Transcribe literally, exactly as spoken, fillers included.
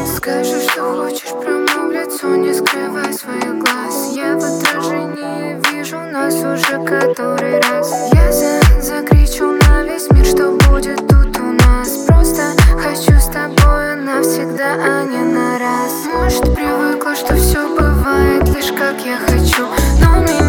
Скажи, что хочешь, прямо в лицо, не скрывай своих глаз. Я в отражении вижу нас уже который раз. Я за закричу на весь мир, что будет тут у нас. Просто хочу с тобой навсегда, а не на раз. Может, привыкла, что все бывает лишь как я хочу, но мне